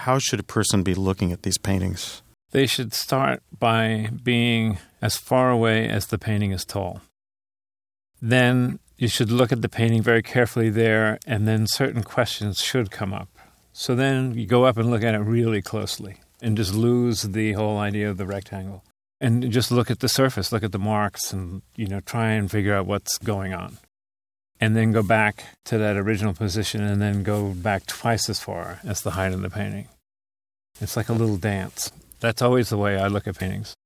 How should a person be looking at these paintings? They should start by being as far away as the painting is tall. Then you should look at the painting very carefully there, and then certain questions should come up. So then you go up and look at it really closely and just lose the whole idea of the rectangle. And just look at the surface, look at the marks, and try and figure out what's going on. And then go back to that original position and then go back twice as far as the height of the painting. It's like a little dance. That's always the way I look at paintings.